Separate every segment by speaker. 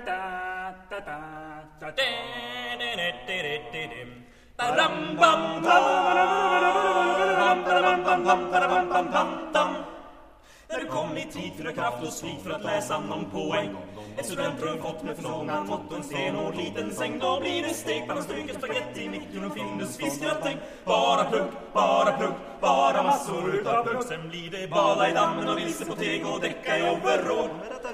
Speaker 1: När du kom i tid för kraft och slit för att läsa någon poäng. Ett studentrum fått med förlångan mått och en sten och liten säng. Då blir det stek, man stryker spagetti, mikron och Findus fiskgratäng. Bara plugg, bara massor utav plugg. Sen blir det bala i dammen och vilse på teg och däcka i overall.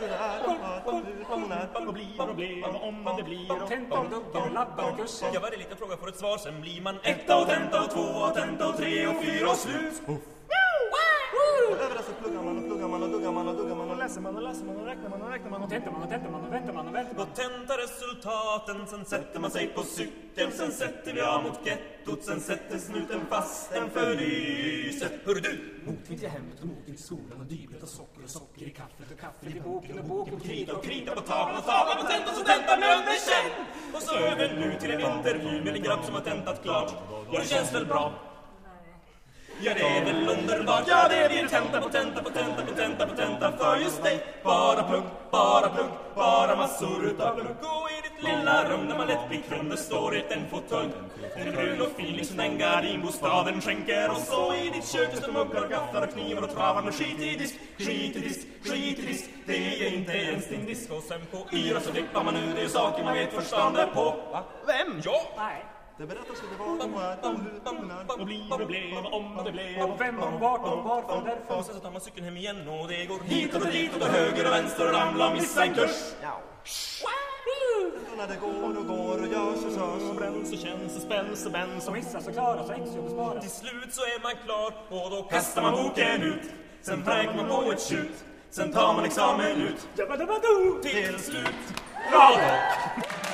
Speaker 1: Vad blir om det blir om tenta och duggar och labbar och kurser. Ja, varje liten fråga får ett svar, sen blir man etta och tenta och två och tenta och tre och fyra och slut.
Speaker 2: Överallt så pluggar man och duggar man och läser man och räknar man och tentar man och väntar man.
Speaker 1: Och tentar resultaten, sen sätter man sig på cykeln. Sen sätter vi av mot gettot, sen sätter snuten fast en för lyset. Hörru du!
Speaker 2: Motvind till hemmet och motvind till skolan och dybet och socker i kaffet och kaffe i boken och boken och
Speaker 1: krita på tavlan och tavlan och tentan så tentar med underkänn. Och så över nu till en intervju med en grabb som har tentat klart. Och det känns väl bra? Ja, det är väl underbart. Ja, det blir tenta på tenta för just dig. Bara plugg, bara massor utav plugg. Gå i ditt lilla rum där man lätt blir krum. Det står i en fåtölj. En brun och fin liksom den gardinbostaden skänker. Och så i ditt kök det står muggar och gafflar och knivar och travar. Och skit i disk. Det är inte ens din disk. Och sen på yra så dippar man ur det saker man vet förstånd på. Va? Vem? Ja.
Speaker 2: Nej. Det berättas hur det var och hur
Speaker 1: och blir om det blev
Speaker 2: och vem och vart och varför och därför.
Speaker 1: Och sen så tar man cykeln hem igen och det går hit och dit och höger och vänster och ramlar och missar en kurs.
Speaker 2: Ja. Och när det går och görs och sörs och bränns och känns och spänns och bänns och missas och klaras och äcks och besparas.
Speaker 1: Till slut så är man klar och då kastar man boken ut. Sen präker man på ett tjut. Sen tar man examen ut.
Speaker 2: Till
Speaker 1: slut.
Speaker 2: Bra!